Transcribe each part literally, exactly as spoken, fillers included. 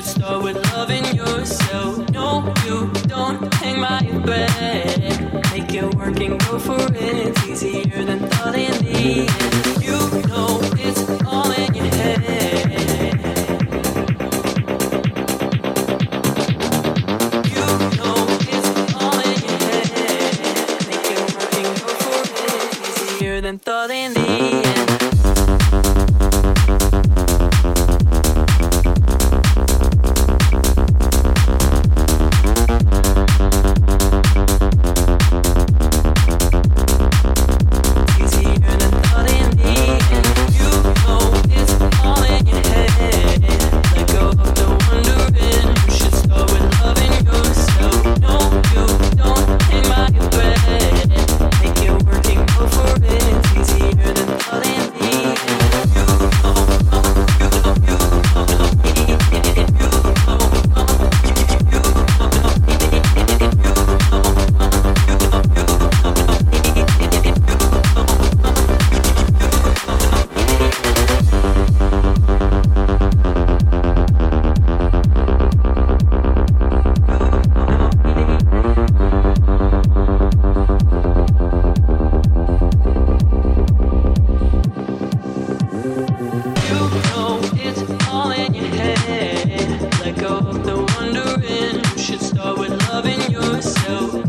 start with loving yourself. No, you don't hang my bread. Make it work and go for it. It's easier than thought in the end. You know it's all in your head. You know it's all in your head. Make it work and go for it. It's easier than thought in the end.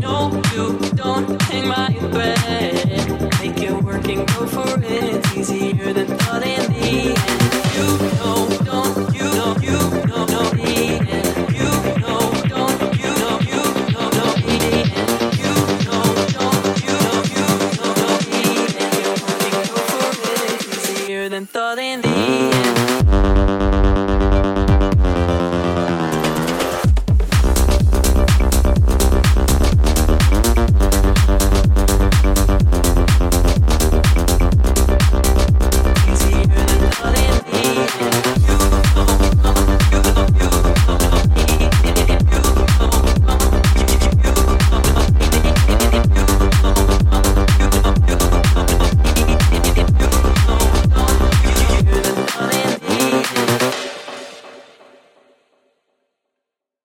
Hang my bread, make it work and go for it. It's easy.